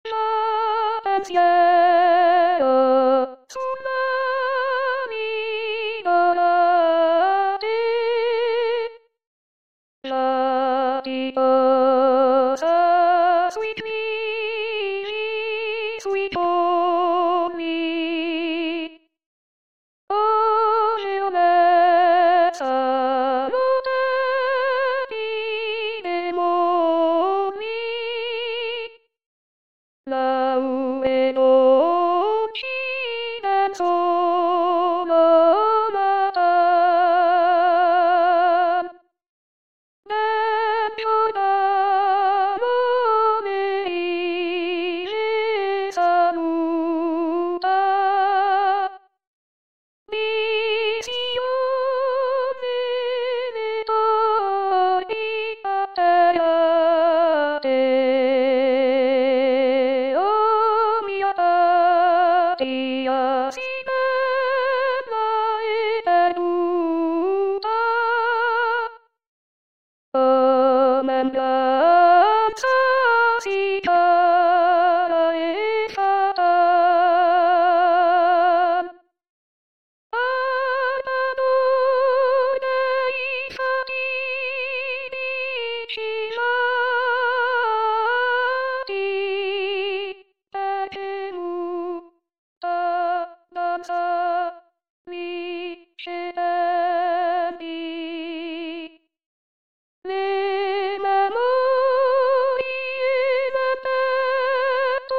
La pensiero sulla migliorate, la tifosa sui figli, sui toni. Oh, geomessa, lotte di demoni. La ue non ci sono matan. Dentro d'amore ige saluta. Visione metodica terrate. Oh mia patria si bella e perduta. Remembranza si cara e fatal. Armador dei fatidici lati, perché muta danza vicendi. Le memorie del petto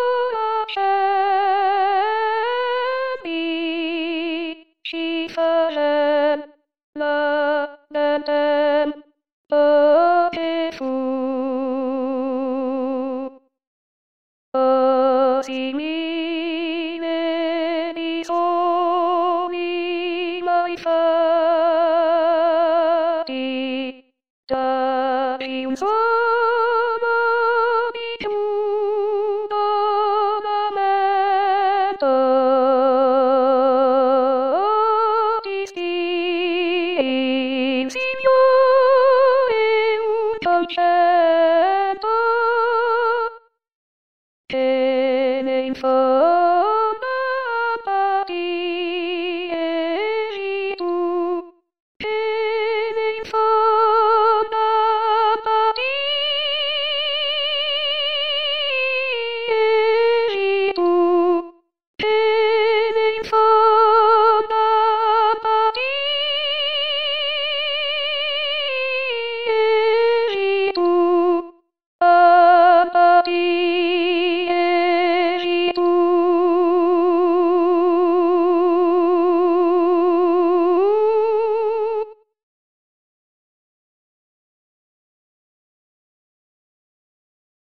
lascendi, ci facem la del tempo che fu. Simile di sogni mai fatti, dai un solo rifiuto momento di stinzio e un concetto che ne informa.